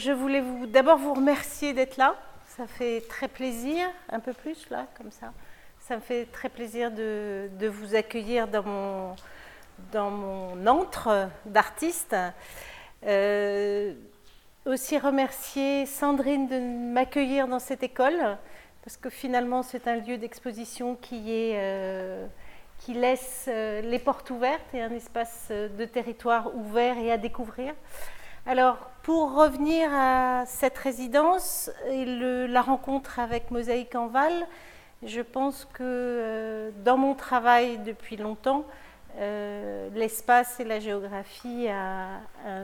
Je voulais d'abord vous remercier d'être là. Ça fait très plaisir, un peu plus là, comme ça. Ça me fait très plaisir de vous accueillir dans mon antre d'artiste. Aussi remercier Sandrine de m'accueillir dans cette école, parce que finalement c'est un lieu d'exposition qui laisse les portes ouvertes et un espace de territoire ouvert et à découvrir. Alors, pour revenir à cette résidence et la rencontre avec Mosaïque en Val, je pense que dans mon travail depuis longtemps, l'espace et la géographie a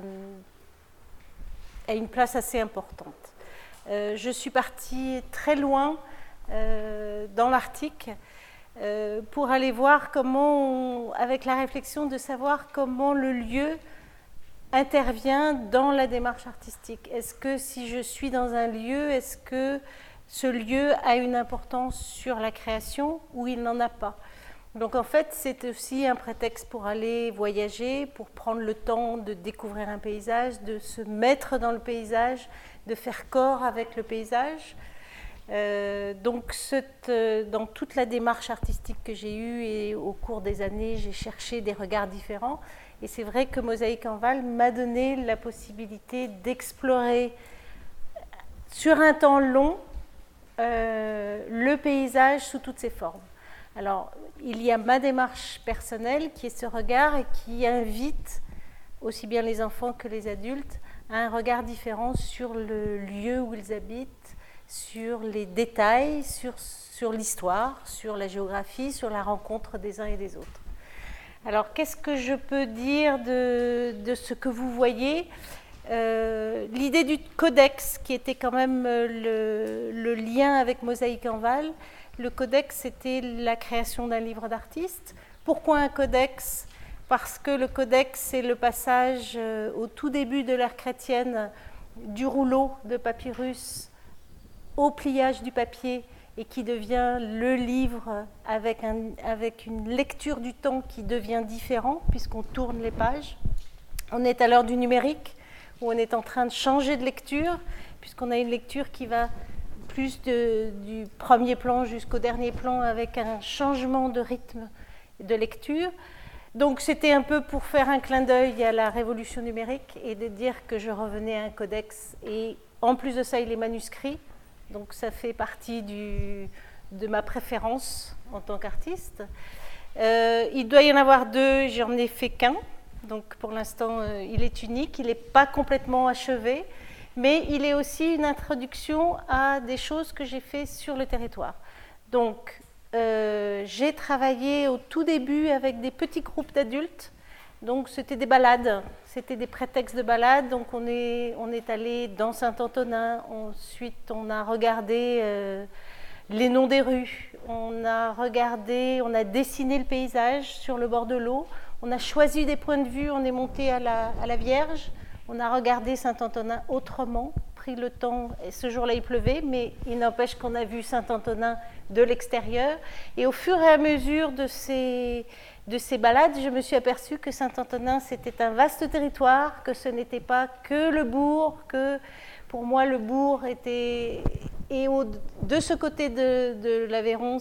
une place assez importante. Je suis partie très loin dans l'Arctique pour aller voir comment, avec la réflexion de savoir comment le lieu intervient dans la démarche artistique. Est-ce que si je suis dans un lieu, est-ce que ce lieu a une importance sur la création ou il n'en a pas? Donc en fait, c'est aussi un prétexte pour aller voyager, pour prendre le temps de découvrir un paysage, de se mettre dans le paysage, de faire corps avec le paysage. Donc dans toute la démarche artistique que j'ai eue et au cours des années, j'ai cherché des regards différents. Et c'est vrai que Mosaïque en Val m'a donné la possibilité d'explorer sur un temps long le paysage sous toutes ses formes. Alors, il y a ma démarche personnelle qui est ce regard et qui invite aussi bien les enfants que les adultes à un regard différent sur le lieu où ils habitent, sur les détails, sur l'histoire, sur la géographie, sur la rencontre des uns et des autres. Alors, qu'est-ce que je peux dire de ce que vous voyez? L'idée du codex, qui était quand même le lien avec Mosaïque en Val. Le codex, c'était la création d'un livre d'artiste. Pourquoi un codex? Parce que le codex, c'est le passage au tout début de l'ère chrétienne du rouleau de papyrus au pliage du papier et qui devient le livre avec une lecture du temps qui devient différent puisqu'on tourne les pages. On est à l'heure du numérique où on est en train de changer de lecture puisqu'on a une lecture qui va plus du premier plan jusqu'au dernier plan avec un changement de rythme de lecture. Donc c'était un peu pour faire un clin d'œil à la révolution numérique et de dire que je revenais à un codex et en plus de ça il est manuscrit. Donc ça fait partie de ma préférence en tant qu'artiste. Il doit y en avoir deux, j'en ai fait qu'un. Donc pour l'instant, il est unique, il n'est pas complètement achevé, mais il est aussi une introduction à des choses que j'ai fait sur le territoire. Donc j'ai travaillé au tout début avec des petits groupes d'adultes. Donc c'était des balades, c'était des prétextes de balades. Donc on est allé dans Saint-Antonin, ensuite on a regardé les noms des rues, on a dessiné le paysage sur le bord de l'eau, on a choisi des points de vue, on est monté à la Vierge, on a regardé Saint-Antonin autrement, pris le temps, et ce jour-là il pleuvait, mais il n'empêche qu'on a vu Saint-Antonin de l'extérieur. Et au fur et à mesure de ces balades, je me suis aperçue que Saint-Antonin, c'était un vaste territoire, que ce n'était pas que le bourg, que pour moi, le bourg était... Et de ce côté de l'Aveyron,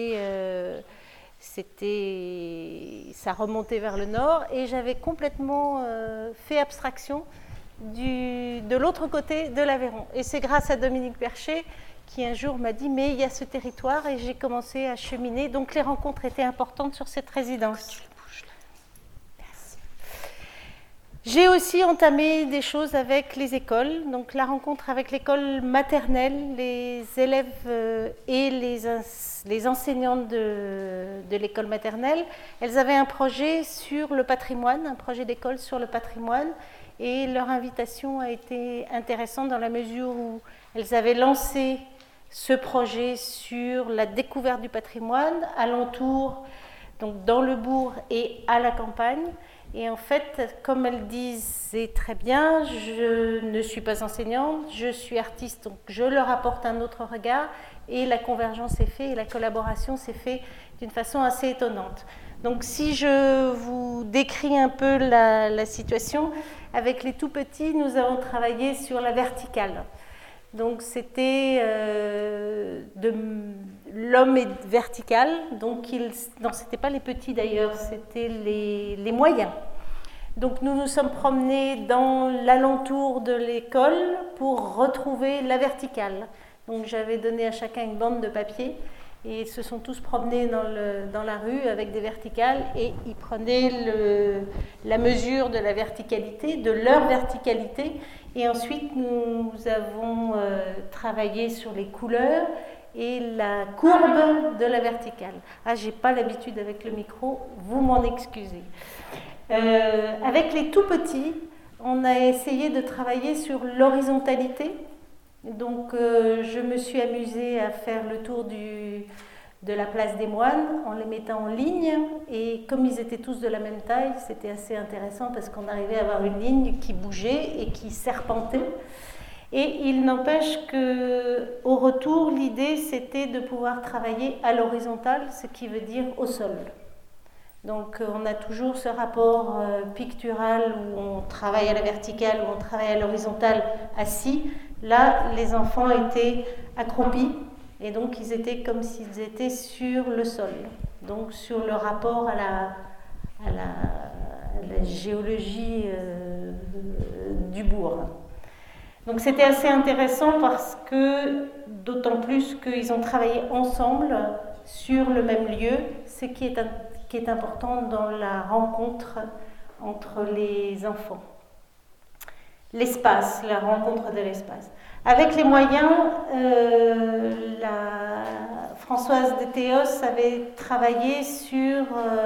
ça remontait vers le nord, et j'avais complètement fait abstraction de l'autre côté de l'Aveyron. Et c'est grâce à Dominique Perchet qui un jour m'a dit « mais il y a ce territoire » et j'ai commencé à cheminer. Donc les rencontres étaient importantes sur cette résidence. Merci. J'ai aussi entamé des choses avec les écoles. Donc la rencontre avec l'école maternelle, les élèves et les enseignantes de l'école maternelle. Elles avaient un projet sur le patrimoine, un projet d'école sur le patrimoine. Et leur invitation a été intéressante dans la mesure où elles avaient lancé ce projet sur la découverte du patrimoine alentour, donc dans le bourg et à la campagne. Et en fait, comme elles disaient très bien, je ne suis pas enseignante, je suis artiste, donc je leur apporte un autre regard et la convergence s'est faite et la collaboration s'est faite d'une façon assez étonnante. Donc si je vous décris un peu la situation, avec les tout petits, nous avons travaillé sur la verticale. Donc c'était l'homme est vertical, donc non, c'était pas les petits d'ailleurs, c'était les moyens. Donc nous nous sommes promenés dans l'alentour de l'école pour retrouver la verticale. Donc j'avais donné à chacun une bande de papier et ils se sont tous promenés dans la rue avec des verticales et ils prenaient la mesure de la verticalité, de leur verticalité. Et ensuite nous avons travaillé sur les couleurs et la courbe de la verticale. Ah, j'ai pas l'habitude avec le micro, vous m'en excusez. Avec les tout petits, on a essayé de travailler sur l'horizontalité. Donc je me suis amusée à faire le tour de la place des Moines en les mettant en ligne, et comme ils étaient tous de la même taille, c'était assez intéressant parce qu'on arrivait à avoir une ligne qui bougeait et qui serpentait. Et il n'empêche qu'au retour, l'idée c'était de pouvoir travailler à l'horizontale, ce qui veut dire au sol. Donc on a toujours ce rapport pictural où on travaille à la verticale, où on travaille à l'horizontale assis. Là, les enfants étaient accroupis et donc ils étaient comme s'ils étaient sur le sol. Donc sur le rapport à la géologie du bourg. Donc c'était assez intéressant parce que, d'autant plus qu'ils ont travaillé ensemble sur le même lieu, ce qui est important dans la rencontre entre les enfants. L'espace, la rencontre de l'espace. Avec les moyens, Françoise de Théos avait travaillé sur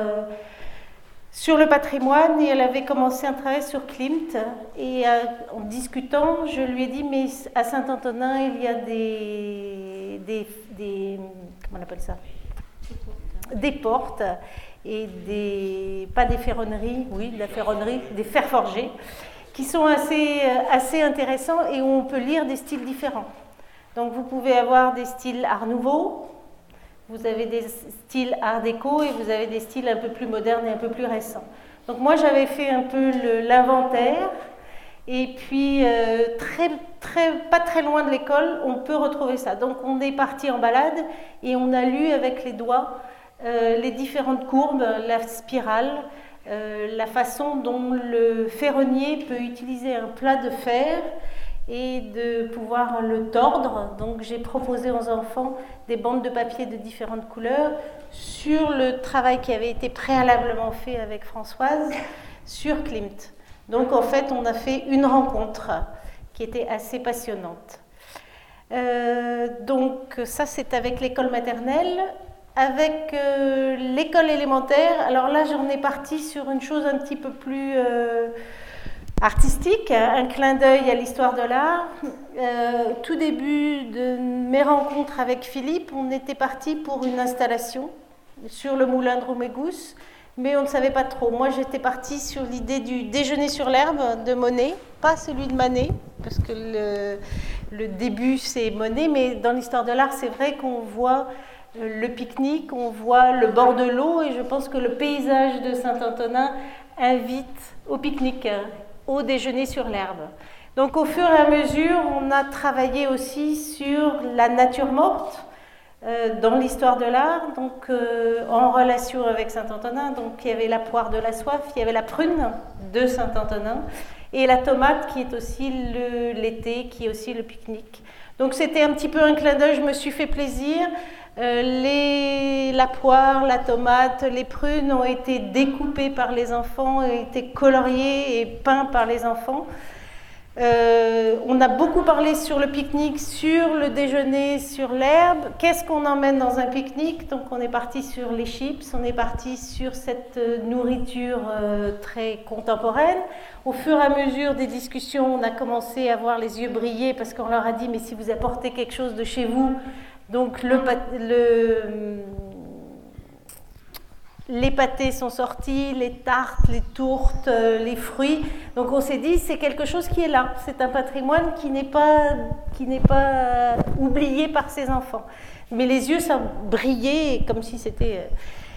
le patrimoine et elle avait commencé un travail sur Klimt. Et en discutant, je lui ai dit, mais à Saint-Antonin, il y a des comment on appelle ça ? Des portes et pas des ferronneries, oui, de la ferronnerie, des fers forgés, qui sont assez intéressants et où on peut lire des styles différents. Donc vous pouvez avoir des styles art nouveau, vous avez des styles art déco et vous avez des styles un peu plus modernes et un peu plus récents. Donc moi j'avais fait un peu l'inventaire et puis pas très loin de l'école on peut retrouver ça. Donc on est parti en balade et on a lu avec les doigts les différentes courbes, la spirale, la façon dont le ferronnier peut utiliser un plat de fer et de pouvoir le tordre. Donc j'ai proposé aux enfants des bandes de papier de différentes couleurs sur le travail qui avait été préalablement fait avec Françoise sur Klimt. Donc en fait on a fait une rencontre qui était assez passionnante. Donc ça c'est avec l'école maternelle. Avec l'école élémentaire, alors là j'en ai parti sur une chose un petit peu plus artistique, un clin d'œil à l'histoire de l'art. Tout début de mes rencontres avec Philippe, on était parti pour une installation sur le moulin de Roumégouse, mais on ne savait pas trop. Moi j'étais partie sur l'idée du déjeuner sur l'herbe de Monet, pas celui de Manet, parce que le début c'est Monet, mais dans l'histoire de l'art c'est vrai qu'on voit le pique-nique, on voit le bord de l'eau et je pense que le paysage de Saint-Antonin invite au pique-nique, au déjeuner sur l'herbe. Donc au fur et à mesure, on a travaillé aussi sur la nature morte dans l'histoire de l'art, donc en relation avec Saint-Antonin. Donc il y avait la poire de la soif, il y avait la prune de Saint-Antonin et la tomate qui est aussi l'été, qui est aussi le pique-nique. Donc c'était un petit peu un clin d'œil, je me suis fait plaisir. La poire, la tomate, les prunes ont été découpées par les enfants, ont été coloriées et peints par les enfants. On a beaucoup parlé sur le pique-nique, sur le déjeuner sur l'herbe. Qu'est-ce qu'on emmène dans un pique-nique? Donc on est parti sur les chips, on est parti sur cette nourriture très contemporaine. Au fur et à mesure des discussions, on a commencé à voir les yeux briller parce qu'on leur a dit mais si vous apportez quelque chose de chez vous, donc les pâtés sont sortis, les tartes, les tourtes, les fruits. Donc on s'est dit c'est quelque chose qui est là. C'est un patrimoine qui n'est pas oublié par ces enfants. Mais les yeux ça brillait comme si c'était.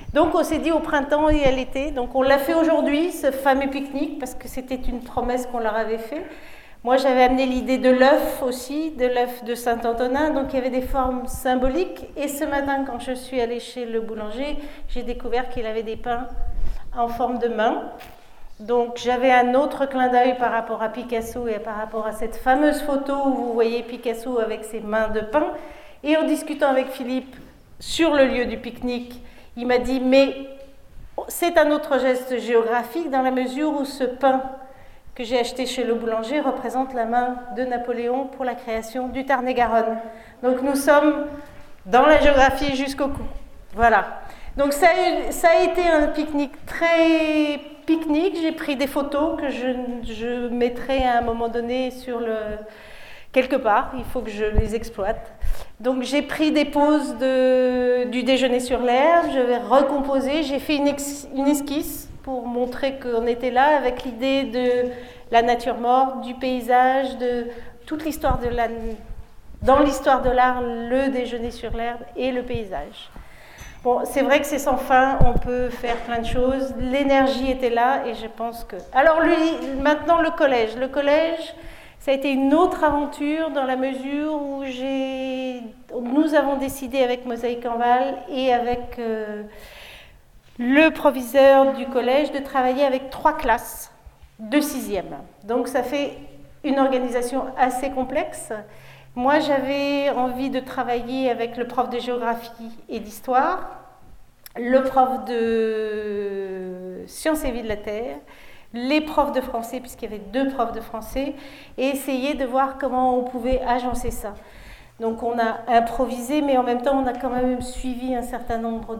Donc on s'est dit au printemps et à l'été. Donc on l'a fait aujourd'hui, ce fameux pique-nique, parce que c'était une promesse qu'on leur avait fait. Moi j'avais amené l'idée de l'œuf aussi, de l'œuf de Saint-Antonin, donc il y avait des formes symboliques. Et ce matin, quand je suis allée chez le boulanger, j'ai découvert qu'il avait des pains en forme de main. Donc j'avais un autre clin d'œil par rapport à Picasso et par rapport à cette fameuse photo où vous voyez Picasso avec ses mains de pain. Et en discutant avec Philippe sur le lieu du pique-nique, il m'a dit, mais c'est un autre geste géographique dans la mesure où ce pain que j'ai acheté chez le boulanger représente la main de Napoléon pour la création du Tarn-et-Garonne. Donc nous sommes dans la géographie jusqu'au cou. Voilà. Donc ça a été un pique-nique très pique-nique. J'ai pris des photos que je mettrai à un moment donné quelque part. Il faut que je les exploite. Donc j'ai pris des poses du déjeuner sur l'herbe. Je vais recomposer. J'ai fait une esquisse pour montrer qu'on était là avec l'idée de la nature morte, du paysage, de toute l'histoire dans l'histoire de l'art, le déjeuner sur l'herbe et le paysage. Bon, c'est vrai que c'est sans fin, on peut faire plein de choses. L'énergie était là et je pense que... Alors maintenant le collège. Le collège, ça a été une autre aventure dans la mesure où nous avons décidé avec Mosaïque Enval et avec le proviseur du collège de travailler avec 3 classes de 6e. Donc ça fait une organisation assez complexe. Moi, j'avais envie de travailler avec le prof de géographie et d'histoire, le prof de sciences et vie de la Terre, les profs de français, puisqu'il y avait 2 profs de français, et essayer de voir comment on pouvait agencer ça. Donc on a improvisé, mais en même temps, on a quand même suivi un certain nombre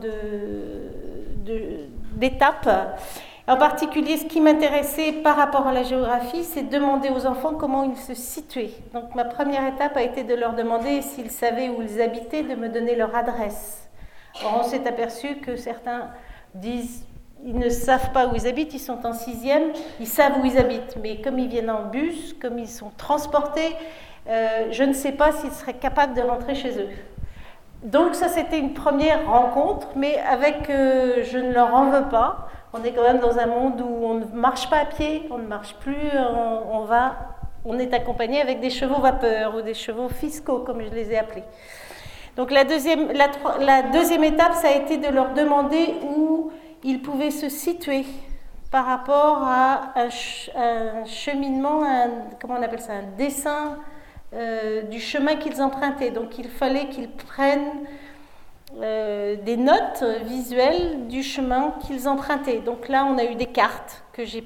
d'étapes. En particulier, ce qui m'intéressait par rapport à la géographie, c'est de demander aux enfants comment ils se situaient. Donc ma première étape a été de leur demander s'ils savaient où ils habitaient, de me donner leur adresse. Or, on s'est aperçu que certains disent ils ne savent pas où ils habitent, ils sont en 6e, ils savent où ils habitent, mais comme ils viennent en bus, comme ils sont transportés, je ne sais pas s'ils seraient capables de rentrer chez eux. Donc ça, c'était une première rencontre, mais je ne leur en veux pas. On est quand même dans un monde où on ne marche pas à pied, on ne marche plus, on est accompagné avec des chevaux vapeur ou des chevaux fiscaux, comme je les ai appelés. Donc la deuxième étape, ça a été de leur demander où ils pouvaient se situer par rapport à un cheminement, comment on appelle ça, un dessin du chemin qu'ils empruntaient. Donc il fallait qu'ils prennent des notes visuelles du chemin qu'ils empruntaient. Donc là, on a eu des cartes que j'ai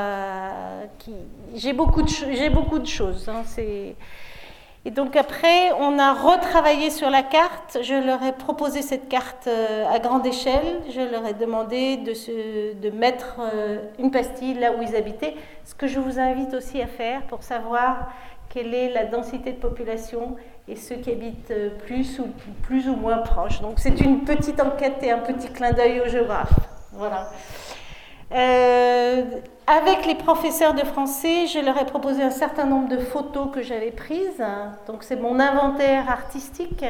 beaucoup de choses. Hein, et donc après, on a retravaillé sur la carte. Je leur ai proposé cette carte à grande échelle. Je leur ai demandé de mettre une pastille là où ils habitaient. Ce que je vous invite aussi à faire pour savoir quelle est la densité de population et ceux qui habitent plus ou moins proches. Donc c'est une petite enquête et un petit clin d'œil aux géographes. Voilà. Avec les professeurs de français, je leur ai proposé un certain nombre de photos que j'avais prises. Donc c'est mon inventaire artistique.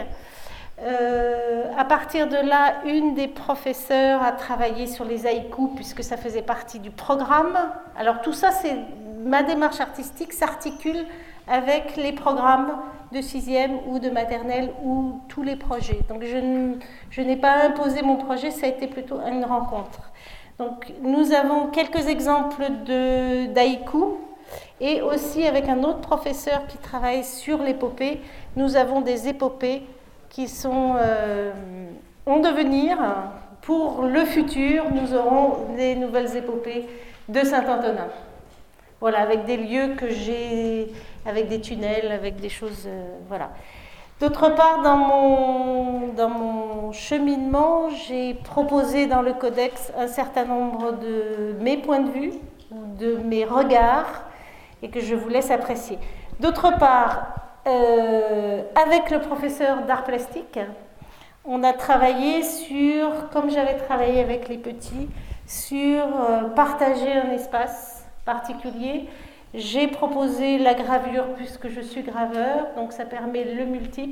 À partir de là, une des professeurs a travaillé sur les haïkus puisque ça faisait partie du programme. Alors tout ça, ma démarche artistique s'articule avec les programmes de 6e ou de maternelle ou tous les projets. Donc je n'ai pas imposé mon projet, ça a été plutôt une rencontre. Donc nous avons quelques exemples d'haïkus et aussi avec un autre professeur qui travaille sur l'épopée, nous avons des épopées qui sont en devenir. Pour le futur, nous aurons des nouvelles épopées de Saint-Antonin. Voilà, avec des lieux avec des tunnels, avec des choses, voilà. D'autre part, dans mon cheminement, j'ai proposé dans le codex un certain nombre de mes points de vue, de mes regards, et que je vous laisse apprécier. D'autre part, avec le professeur d'art plastique, on a travaillé comme j'avais travaillé avec les petits, sur partager un espace particulier. J'ai proposé la gravure puisque je suis graveur, donc ça permet le multiple,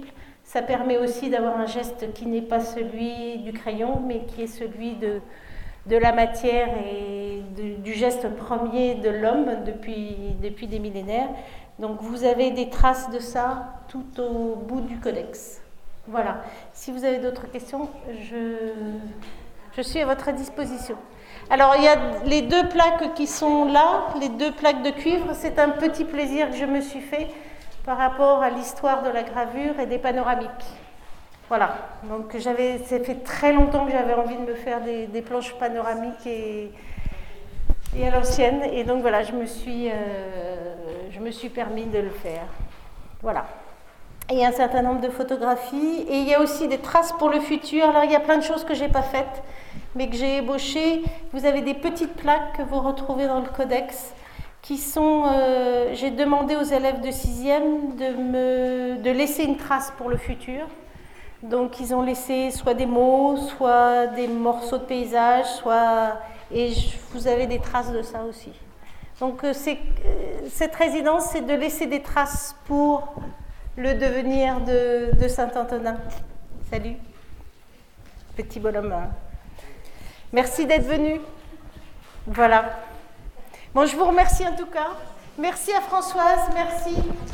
Ça permet aussi d'avoir un geste qui n'est pas celui du crayon, mais qui est celui de la matière et du geste premier de l'homme depuis des millénaires. Donc vous avez des traces de ça tout au bout du codex. Voilà. Si vous avez d'autres questions, je suis à votre disposition. Alors il y a les 2 plaques qui sont là, les 2 plaques de cuivre. C'est un petit plaisir que je me suis fait par rapport à l'histoire de la gravure et des panoramiques. Voilà, donc ça fait très longtemps que j'avais envie de me faire des planches panoramiques et à l'ancienne, et donc voilà, je me suis permis de le faire. Voilà. Et il y a un certain nombre de photographies, et il y a aussi des traces pour le futur. Alors il y a plein de choses que je n'ai pas faites, mais que j'ai ébauchées. Vous avez des petites plaques que vous retrouvez dans le codex, qui sont, j'ai demandé aux élèves de 6e de laisser une trace pour le futur. Donc ils ont laissé soit des mots, soit des morceaux de paysage, et vous avez des traces de ça aussi. Donc cette résidence, c'est de laisser des traces pour le devenir de Saint-Antonin. Salut, petit bonhomme. Merci d'être venu. Voilà. Bon, je vous remercie en tout cas. Merci à Françoise, merci.